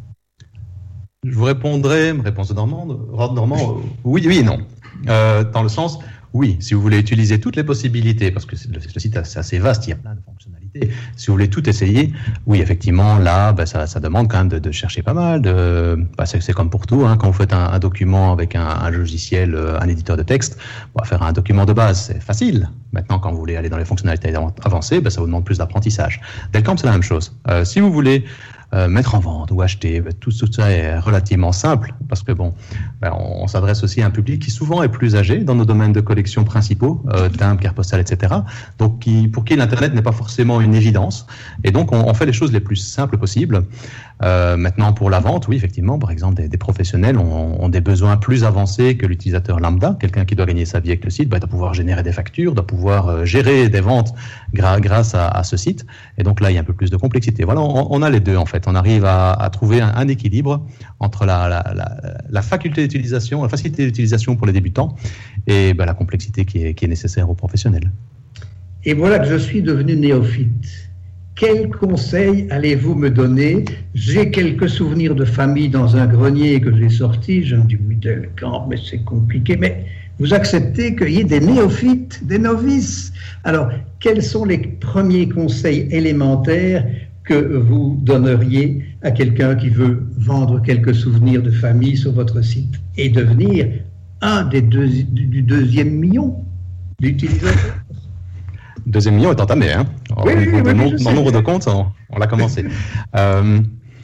Je vous répondrai, réponse de Normand, Normand oui, oui et non. Euh, dans le sens... Oui, si vous voulez utiliser toutes les possibilités, parce que le, le site est assez vaste, il y a plein de fonctionnalités. Si vous voulez tout essayer, oui, effectivement, là, ben, ça, ça demande quand même de, de chercher pas mal. De, ben, c'est, c'est comme pour tout, hein, quand vous faites un, un document avec un, un logiciel, un éditeur de texte, bon, faire un document de base, c'est facile. Maintenant, quand vous voulez aller dans les fonctionnalités avancées, ben, ça vous demande plus d'apprentissage. Delcamp, c'est la même chose. Euh, si vous voulez Euh, mettre en vente ou acheter, tout, tout ça est relativement simple parce que bon, ben on, on s'adresse aussi à un public qui souvent est plus âgé dans nos domaines de collection principaux, euh, timbres, cartes postales, et cetera. Donc qui, pour qui l'internet n'est pas forcément une évidence, et donc on, on fait les choses les plus simples possibles. Euh, maintenant pour la vente, oui effectivement, par exemple des, des professionnels ont, ont des besoins plus avancés que l'utilisateur lambda. Quelqu'un qui doit gagner sa vie avec le site, ben, doit pouvoir générer des factures, doit pouvoir euh, gérer des ventes gra- grâce à, à ce site, et donc là il y a un peu plus de complexité. Voilà, on, on a les deux en fait. On arrive à, à trouver un, un équilibre entre la, la, la, la faculté d'utilisation, la facilité d'utilisation pour les débutants et ben, la complexité qui est, qui est nécessaire aux professionnels. Et voilà que je suis devenu néophyte. Quels conseils allez-vous me donner? J'ai quelques souvenirs de famille dans un grenier que j'ai sorti. Je me dis, oui, Delcamp, mais c'est compliqué. Mais vous acceptez qu'il y ait des néophytes, des novices. Alors, quels sont les premiers conseils élémentaires que vous donneriez à quelqu'un qui veut vendre quelques souvenirs de famille sur votre site et devenir un des deux, du deuxième million d'utilisateurs? Deuxième million est entamé, hein. Oui, oui, oui, dans oui, le nombre de comptes, on, on l'a commencé. euh,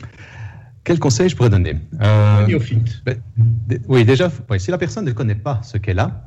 quel conseil je pourrais donner? euh, ben, d- Oui, déjà, ouais, si la personne ne connaît pas ce qu'elle a,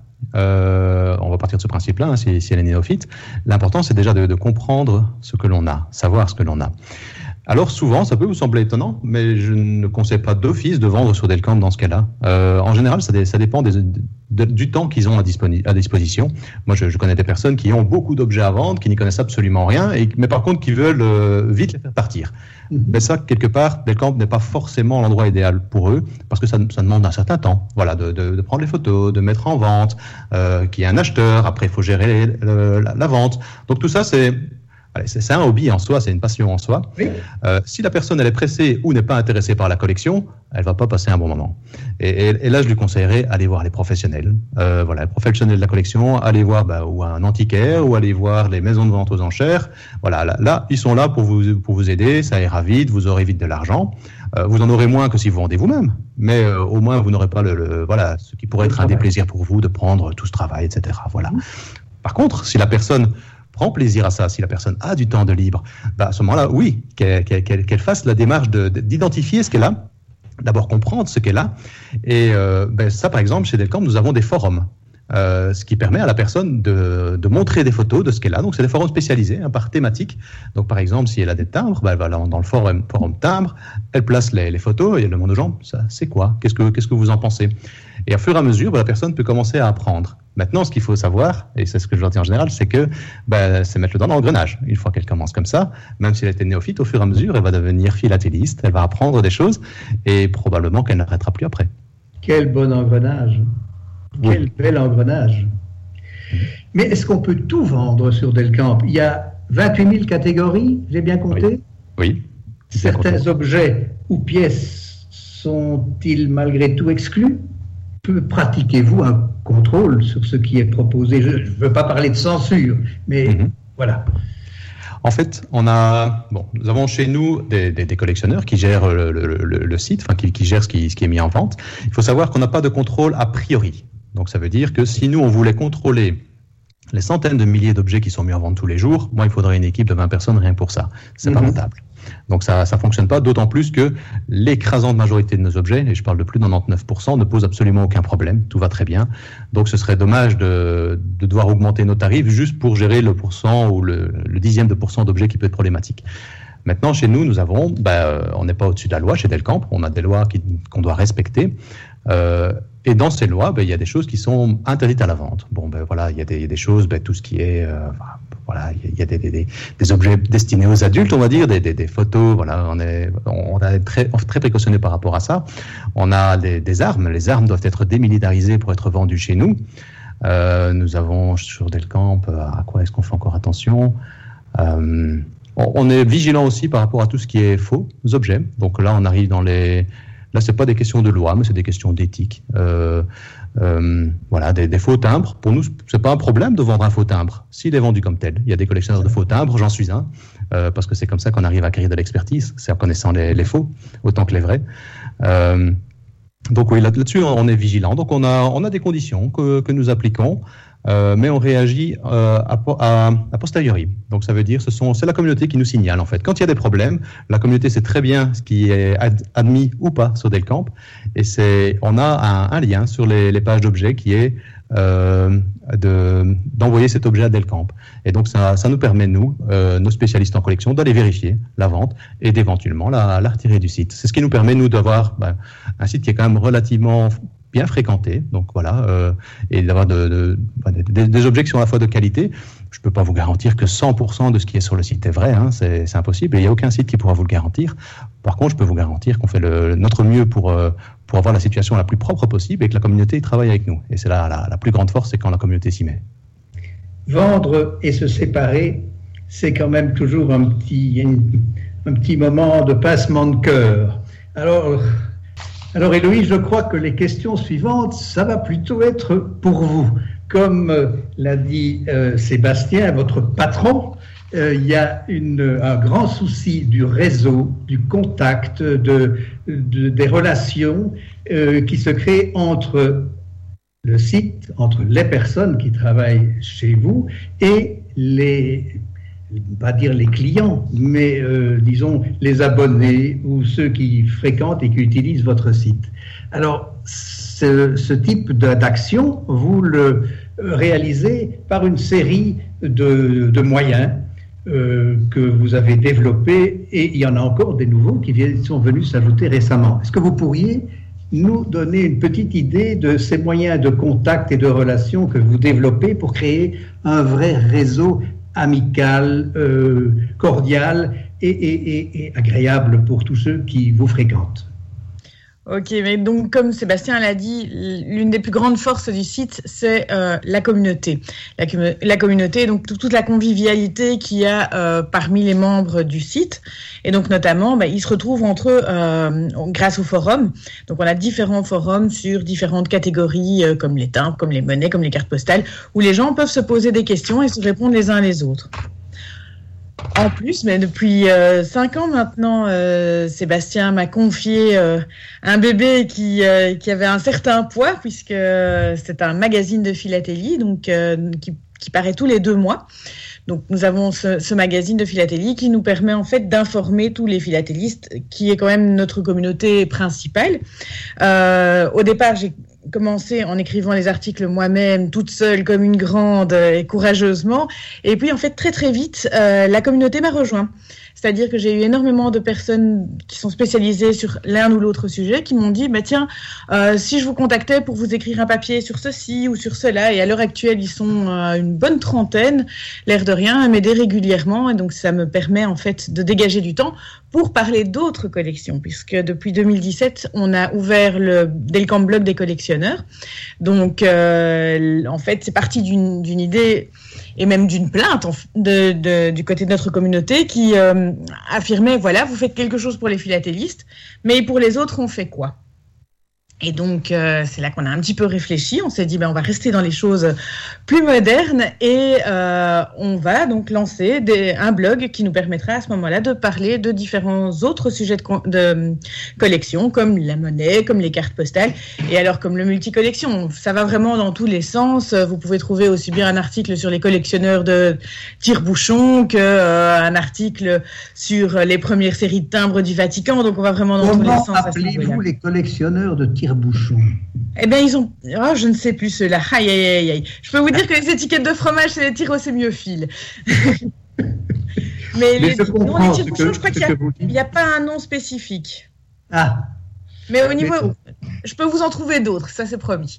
Euh, on va partir de ce principe-là, hein, si, si elle est néophyte. L'important, c'est déjà de, de comprendre ce que l'on a, savoir ce que l'on a. Alors souvent, ça peut vous sembler étonnant, mais je ne conseille pas d'office de vendre sur Delcamp dans ce cas-là. Euh, en général, ça, dé, ça dépend des, de, du temps qu'ils ont à, disponi- à disposition. Moi, je, je connais des personnes qui ont beaucoup d'objets à vendre, qui n'y connaissent absolument rien, et, mais par contre qui veulent euh, vite les faire partir. Mm-hmm. Mais ça, quelque part, Delcamp n'est pas forcément l'endroit idéal pour eux, parce que ça, ça demande un certain temps. Voilà, de, de, de prendre les photos, de mettre en vente, euh, qu'il y ait un acheteur, après il faut gérer le, la, la vente. Donc tout ça, c'est... Allez, c'est, c'est un hobby en soi, c'est une passion en soi. Oui. Euh, si la personne elle est pressée ou n'est pas intéressée par la collection, elle va pas passer un bon moment. Et, et, et là, je lui conseillerais aller voir les professionnels. Euh, voilà, les professionnels de la collection, aller voir bah, ou un antiquaire ou aller voir les maisons de vente aux enchères. Voilà, là, là ils sont là pour vous pour vous aider. Ça ira vite, vous aurez vite de l'argent. Euh, vous en aurez moins que si vous vendez vous-même, mais euh, au moins vous n'aurez pas le, le voilà ce qui pourrait être un déplaisir pour vous de prendre tout ce travail, et cetera. Voilà. Mmh. Par contre, si la personne prend plaisir à ça, si la personne a du temps de libre, bah à ce moment-là, oui, qu'elle, qu'elle, qu'elle fasse la démarche de, de, d'identifier ce qu'elle a, d'abord comprendre ce qu'elle a. Et euh, ben ça, par exemple, chez Delcamp, nous avons des forums, euh, ce qui permet à la personne de, de montrer des photos de ce qu'elle a. Donc, c'est des forums spécialisés hein, par thématique. Donc, par exemple, si elle a des timbres, ben, elle va dans le forum, forum timbre, elle place les, les photos et elle demande aux gens, ça, c'est quoi? Qu'est-ce que, qu'est-ce que vous en pensez? Et au fur et à mesure, ben, la personne peut commencer à apprendre. Maintenant, ce qu'il faut savoir, et c'est ce que je leur dis en général, c'est que ben, c'est mettre le doigt dans l'engrenage. Une fois qu'elle commence comme ça, même si elle était néophyte, au fur et à mesure, elle va devenir philatéliste, elle va apprendre des choses et probablement qu'elle n'arrêtera plus après. Quel bon engrenage! Oui. Quel bel engrenage! Mais est-ce qu'on peut tout vendre sur Delcamp? Il y a vingt-huit mille catégories, j'ai bien compté? Oui. oui. Certains compté. Objets ou pièces sont-ils malgré tout exclus? Pratiquez-vous un contrôle sur ce qui est proposé? Je ne veux pas parler de censure, mais mm-hmm. voilà. En fait, on a, bon, nous avons chez nous des, des, des collectionneurs qui gèrent le, le, le, le site, enfin qui, qui gèrent ce qui, ce qui est mis en vente. Il faut savoir qu'on n'a pas de contrôle a priori. Donc ça veut dire que si nous on voulait contrôler les centaines de milliers d'objets qui sont mis en vente tous les jours, moi il faudrait une équipe de vingt personnes rien que pour ça. C'est mm-hmm. pas rentable. Donc ça ça fonctionne pas, d'autant plus que l'écrasante majorité de nos objets, et je parle de plus de quatre-vingt-dix-neuf pour cent, ne posent absolument aucun problème, tout va très bien. Donc ce serait dommage de, de devoir augmenter nos tarifs juste pour gérer le pourcent ou le, le dixième de pourcent d'objets qui peut être problématique. Maintenant, chez nous, nous avons, ben, on n'est pas au-dessus de la loi chez Delcamp, on a des lois qui, qu'on doit respecter. Euh, et dans ces lois, ben, il y a des choses qui sont interdites à la vente. Bon, ben voilà, il y a des, il y a des choses, ben, tout ce qui est, euh, voilà, il y a des, des, des objets destinés aux adultes, on va dire, des, des, des photos. Voilà, on est, on est très, très précautionné par rapport à ça. On a des, des armes. Les armes doivent être démilitarisées pour être vendues chez nous. Euh, nous avons sur Delcamp, à quoi est-ce qu'on fait encore attention? Euh, On est vigilant aussi par rapport à tout ce qui est faux objets. Donc là, on arrive dans les... Là, c'est pas des questions de loi, mais c'est des questions d'éthique. Euh, euh, voilà, des, des faux timbres. Pour nous, c'est pas un problème de vendre un faux timbre s'il est vendu comme tel. Il y a des collectionneurs de faux timbres, j'en suis un, euh, parce que c'est comme ça qu'on arrive à acquérir de l'expertise. C'est en connaissant les, les faux autant que les vrais. Euh, donc oui, là, là-dessus, on est vigilant. Donc on a, on a des conditions que, que nous appliquons. Euh, mais on réagit euh, à, à, à posteriori. Donc ça veut dire ce sont c'est la communauté qui nous signale en fait. Quand il y a des problèmes, la communauté sait très bien ce qui est ad, admis ou pas sur Delcamp, et c'est on a un, un lien sur les, les pages d'objets qui est euh, de d'envoyer cet objet à Delcamp. Et donc ça ça nous permet nous, euh, nos spécialistes en collection, d'aller vérifier la vente et d'éventuellement la, la retirer du site. C'est ce qui nous permet nous d'avoir ben, un site qui est quand même relativement bien fréquenté, donc voilà, euh, et d'avoir de, de, de, des objets qui sont à la fois de qualité. Je ne peux pas vous garantir que cent pour cent de ce qui est sur le site est vrai, hein, c'est, c'est impossible, et il n'y a aucun site qui pourra vous le garantir. Par contre, je peux vous garantir qu'on fait le, notre mieux pour, euh, pour avoir la situation la plus propre possible et que la communauté travaille avec nous. Et c'est là la, la plus grande force, c'est quand la communauté s'y met. Vendre et se séparer, c'est quand même toujours un petit, un petit moment de pincement de cœur. Alors... Alors Héloïse, je crois que les questions suivantes, ça va plutôt être pour vous. Comme euh, l'a dit euh, Sébastien, votre patron, euh, il y a une, un grand souci du réseau, du contact, de, de, des relations euh, qui se créent entre le site, entre les personnes qui travaillent chez vous et les... pas dire les clients, mais euh, disons les abonnés ou ceux qui fréquentent et qui utilisent votre site. Alors, ce, ce type d'action, vous le réalisez par une série de, de moyens euh, que vous avez développés, et il y en a encore des nouveaux qui sont venus s'ajouter récemment. Est-ce que vous pourriez nous donner une petite idée de ces moyens de contact et de relations que vous développez pour créer un vrai réseau amical, euh, cordial et, et, et, et agréable pour tous ceux qui vous fréquentent? Ok, mais donc comme Sébastien l'a dit, l'une des plus grandes forces du site, c'est euh, la communauté. La, la communauté, donc toute la convivialité qu'il y a euh, parmi les membres du site. Et donc notamment, bah, ils se retrouvent entre eux euh, grâce au forum. Donc on a différents forums sur différentes catégories, euh, comme les timbres, comme les monnaies, comme les cartes postales, où les gens peuvent se poser des questions et se répondre les uns les autres. En plus, mais depuis euh, cinq ans maintenant, euh, Sébastien m'a confié euh, un bébé qui euh, qui avait un certain poids, puisque euh, c'est un magazine de philatélie, donc euh, qui, qui paraît tous les deux mois. Donc nous avons ce, ce magazine de philatélie qui nous permet en fait d'informer tous les philatélistes, qui est quand même notre communauté principale. Euh, au départ, j'ai commencé en écrivant les articles moi-même, toute seule comme une grande et courageusement. Et puis en fait très très vite, euh, la communauté m'a rejoint. C'est-à-dire que j'ai eu énormément de personnes qui sont spécialisées sur l'un ou l'autre sujet qui m'ont dit bah, « Tiens, euh, si je vous contactais pour vous écrire un papier sur ceci ou sur cela », et à l'heure actuelle, ils sont euh, une bonne trentaine, l'air de rien, à m'aider régulièrement. Et donc, ça me permet en fait de dégager du temps pour parler d'autres collections, puisque depuis deux mille dix-sept, on a ouvert le Delcamp Blog des collectionneurs. Donc, euh, en fait, c'est parti d'une, d'une idée et même d'une plainte de, de, du côté de notre communauté qui euh, affirmait, voilà, vous faites quelque chose pour les philatélistes, mais pour les autres, on fait quoi ? Et donc, euh, c'est là qu'on a un petit peu réfléchi. On s'est dit, ben, on va rester dans les choses plus modernes et euh, on va donc lancer des, un blog qui nous permettra à ce moment-là de parler de différents autres sujets de, de collection, comme la monnaie, comme les cartes postales. Et alors, comme le multicollection, ça va vraiment dans tous les sens. Vous pouvez trouver aussi bien un article sur les collectionneurs de tire-bouchons qu'un euh, article sur les premières séries de timbres du Vatican. Donc, on va vraiment dans Comment tous les sens. Comment appelez-vous les collectionneurs de tire-bouchons? Eh bien, ils ont... Oh, je ne sais plus ceux-là. Aïe, aïe, aïe, aïe. Je peux vous dire que les étiquettes de fromage, c'est les tire-au-sémiophiles. Mais, Mais les... je non, les tire-bouchons, que, je crois qu'il n'y a... a pas un nom spécifique. Ah. Mais au niveau... Mais... Je peux vous en trouver d'autres, ça c'est promis.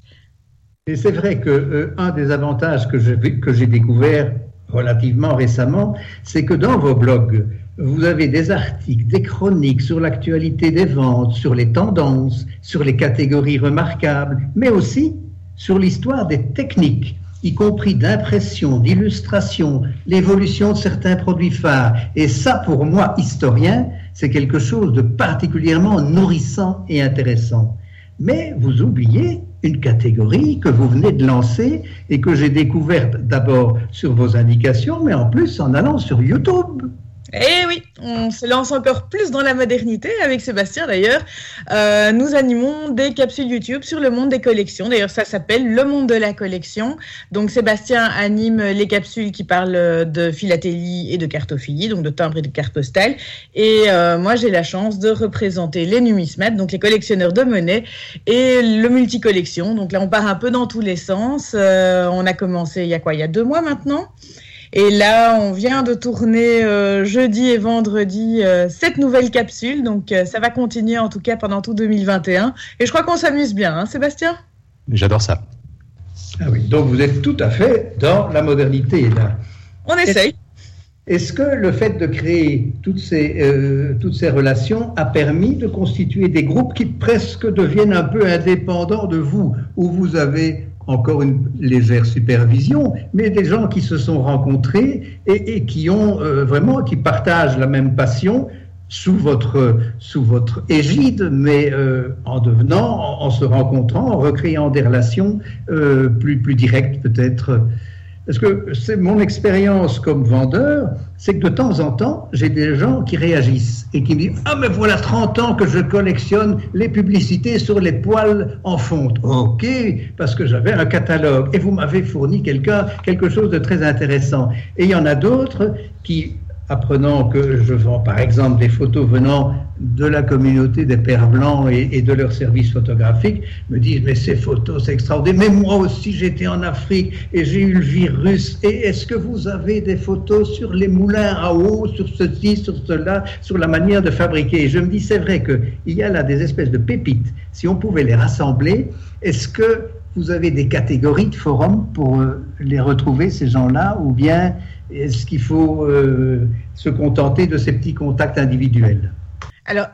Et c'est vrai que euh, un des avantages que j'ai, que j'ai découvert relativement récemment, c'est que dans vos blogs, vous avez des articles, des chroniques sur l'actualité des ventes, sur les tendances, sur les catégories remarquables, mais aussi sur l'histoire des techniques, y compris d'impression, d'illustration, l'évolution de certains produits phares. Et ça, pour moi, historien, c'est quelque chose de particulièrement nourrissant et intéressant. Mais vous oubliez une catégorie que vous venez de lancer et que j'ai découverte d'abord sur vos indications, mais en plus en allant sur YouTube. Eh oui, on se lance encore plus dans la modernité avec Sébastien d'ailleurs. Euh, nous animons des capsules YouTube sur le monde des collections. D'ailleurs, ça s'appelle Le Monde de la Collection. Donc Sébastien anime les capsules qui parlent de philatélie et de cartophilie, donc de timbres et de cartes postales. Et euh, moi, j'ai la chance de représenter les numismates, donc les collectionneurs de monnaie, et le multicollection. Donc là, on part un peu dans tous les sens. Euh, on a commencé il y a quoi ? Il y a deux mois maintenant. Et là, on vient de tourner euh, jeudi et vendredi euh, cette nouvelle capsule. Donc, euh, ça va continuer en tout cas pendant tout deux mille vingt et un. Et je crois qu'on s'amuse bien, hein, Sébastien ? J'adore ça. Ah oui, donc vous êtes tout à fait dans la modernité, là. On essaye. Est-ce que le fait de créer toutes ces, euh, toutes ces relations a permis de constituer des groupes qui presque deviennent un peu indépendants de vous, où vous avez encore une légère supervision, mais des gens qui se sont rencontrés et, et qui ont euh, vraiment, qui partagent la même passion sous votre, sous votre égide, mais euh, en devenant, en, en se rencontrant, en recréant des relations euh, plus, plus directes peut-être. Parce que c'est mon expérience comme vendeur, c'est que de temps en temps, j'ai des gens qui réagissent et qui me disent « Ah, mais voilà trente ans que je collectionne les publicités sur les poêles en fonte. » Ok, parce que j'avais un catalogue et vous m'avez fourni quelqu'un, quelque chose de très intéressant. Et il y en a d'autres qui, apprenant que je vends par exemple des photos venant de la communauté des Pères Blancs et, et de leurs services photographiques, me disent mais ces photos c'est extraordinaire, mais moi aussi j'étais en Afrique et j'ai eu le virus, et est-ce que vous avez des photos sur les moulins à eau, sur ceci, sur cela, sur la manière de fabriquer? Et je me dis c'est vrai qu'il y a là des espèces de pépites, si on pouvait les rassembler. Est-ce que vous avez des catégories de forums pour euh, les retrouver, ces gens-là, ou bien est-ce qu'il faut euh, se contenter de ces petits contacts individuels? Alors,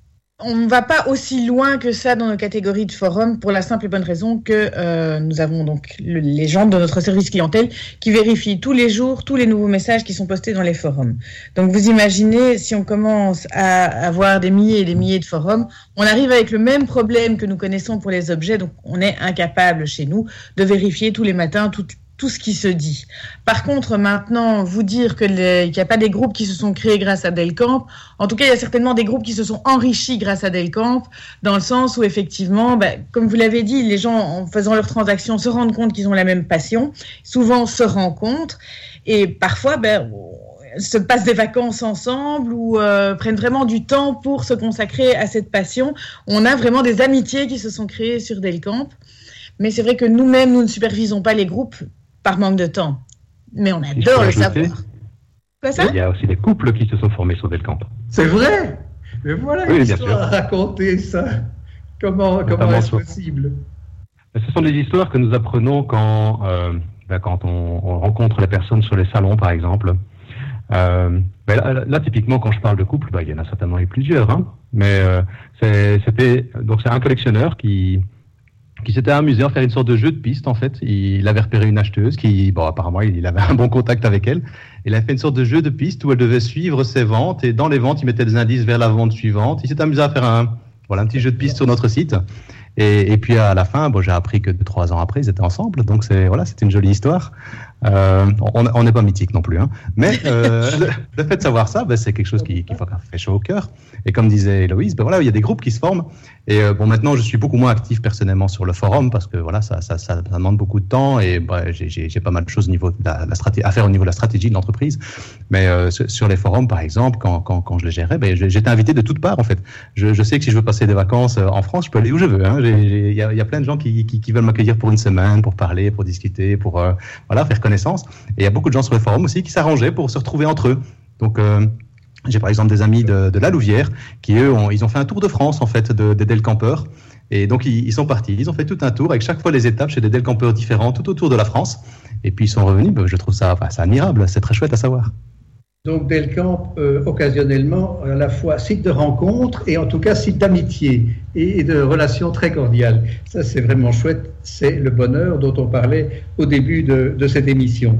on ne va pas aussi loin que ça dans nos catégories de forums pour la simple et bonne raison que euh, nous avons donc le, les gens de notre service clientèle qui vérifient tous les jours tous les nouveaux messages qui sont postés dans les forums. Donc, vous imaginez, si on commence à avoir des milliers et des milliers de forums, on arrive avec le même problème que nous connaissons pour les objets, donc on est incapable chez nous de vérifier tous les matins toutes tout ce qui se dit. Par contre, maintenant, vous dire que les, qu'il n'y a pas des groupes qui se sont créés grâce à Delcamp, en tout cas, il y a certainement des groupes qui se sont enrichis grâce à Delcamp, dans le sens où, effectivement, ben, comme vous l'avez dit, les gens, en faisant leurs transactions, se rendent compte qu'ils ont la même passion, souvent se rencontrent, et parfois, ben, se passent des vacances ensemble ou euh, prennent vraiment du temps pour se consacrer à cette passion. On a vraiment des amitiés qui se sont créées sur Delcamp, mais c'est vrai que nous-mêmes, nous ne supervisons pas les groupes par manque de temps. Mais on adore le savoir. Quoi ça ? Il y a aussi des couples qui se sont formés sur Delcamp. C'est vrai ? Mais voilà oui, une histoire à raconter, ça. Comment, comment est-ce sur... possible ? Ce sont des histoires que nous apprenons quand, euh, ben, quand on, on rencontre les personnes sur les salons, par exemple. Euh, ben là, là, typiquement, quand je parle de couple, ben, il y en a certainement eu plusieurs. Hein, mais euh, c'est, c'était, donc c'est un collectionneur qui... qui s'était amusé à faire une sorte de jeu de piste, en fait. Il avait repéré une acheteuse qui, bon, apparemment, il avait un bon contact avec elle. Il a fait une sorte de jeu de piste où elle devait suivre ses ventes, et dans les ventes, il mettait des indices vers la vente suivante. Il s'est amusé à faire un, voilà, un petit jeu de piste sur notre site. Et, et puis à la fin, bon, j'ai appris que deux, trois ans après, ils étaient ensemble. Donc c'est voilà, c'était une jolie histoire. Euh, on n'est pas mythique non plus, hein. Mais euh, le, le fait de savoir ça, ben, c'est quelque chose qui, qui fait chaud au cœur. Et comme disait Héloïse, ben, voilà, il y a des groupes qui se forment. Et euh, bon, maintenant, je suis beaucoup moins actif personnellement sur le forum parce que voilà, ça, ça, ça, ça demande beaucoup de temps et ben, j'ai, j'ai, j'ai pas mal de choses au niveau de la, la stratégie, à faire au niveau de la stratégie de l'entreprise. Mais euh, sur les forums, par exemple, quand, quand, quand je les gérais, ben, j'étais invité de toutes parts en fait. Je, je sais que si je veux passer des vacances en France, je peux aller où je veux. Hein. Il y, y a plein de gens qui, qui, qui veulent m'accueillir pour une semaine, pour parler, pour discuter, pour euh, voilà, faire connaissance. Et il y a beaucoup de gens sur les forums aussi qui s'arrangeaient pour se retrouver entre eux. Donc, euh, j'ai par exemple des amis de, de la Louvière qui, eux, ont, ils ont fait un tour de France, en fait, de, des Delcampeurs. Et donc, ils, ils sont partis. Ils ont fait tout un tour avec chaque fois les étapes chez des Delcampeurs différents tout autour de la France. Et puis, ils sont revenus. Ben, je trouve ça enfin, c'est admirable. C'est très chouette à savoir. Donc, Delcamp, euh, occasionnellement, à la fois site de rencontre et en tout cas site d'amitié et, et de relations très cordiales. Ça, c'est vraiment chouette. C'est le bonheur dont on parlait au début de, de cette émission.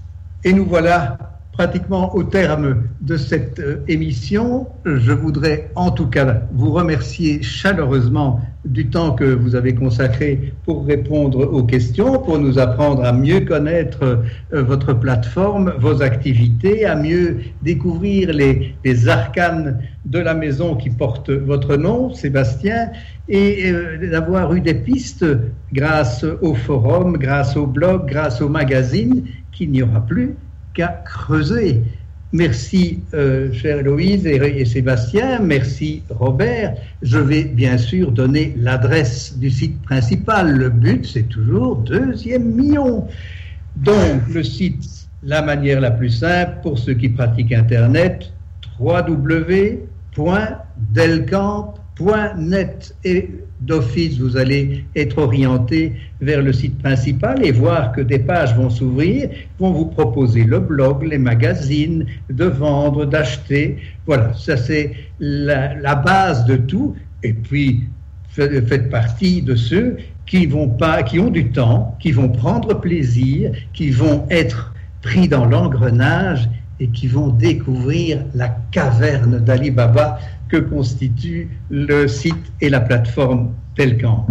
Et nous voilà pratiquement au terme de cette euh, émission. Je voudrais en tout cas vous remercier chaleureusement du temps que vous avez consacré pour répondre aux questions, pour nous apprendre à mieux connaître euh, votre plateforme, vos activités, à mieux découvrir les, les arcanes de la maison qui porte votre nom, Sébastien, et euh, d'avoir eu des pistes grâce au forum, grâce au blog, grâce au magazine, qu'il n'y aura plus qu'à creuser. Merci, euh, chère Héloïse et, et Sébastien. Merci, Robert. Je vais bien sûr donner l'adresse du site principal. Le but, c'est toujours deuxième million. Donc, le site, la manière la plus simple pour ceux qui pratiquent Internet, w w w point delcamp point net. Et d'office, vous allez être orienté vers le site principal et voir que des pages vont s'ouvrir, vont vous proposer le blog, les magazines, de vendre, d'acheter. Voilà, ça c'est la, la base de tout. Et puis, faites partie de ceux qui vont pas, qui ont du temps, qui vont prendre plaisir, qui vont être pris dans l'engrenage et qui vont découvrir la caverne d'Ali Baba que constitue le site et la plateforme Delcamp.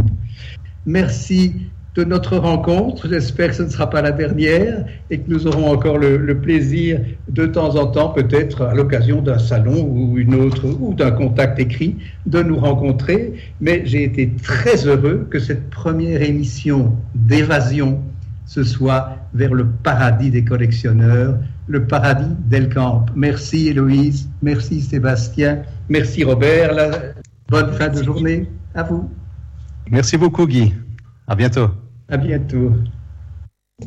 Merci de notre rencontre. J'espère que ce ne sera pas la dernière et que nous aurons encore le, le plaisir de temps en temps, peut-être à l'occasion d'un salon ou une autre ou d'un contact écrit, de nous rencontrer. Mais j'ai été très heureux que cette première émission d'évasion ce soit vers le paradis des collectionneurs, le paradis Delcamp. Merci Héloïse, merci Sébastien, merci Robert. La bonne fin de journée à vous. Merci beaucoup Guy. À bientôt. À bientôt.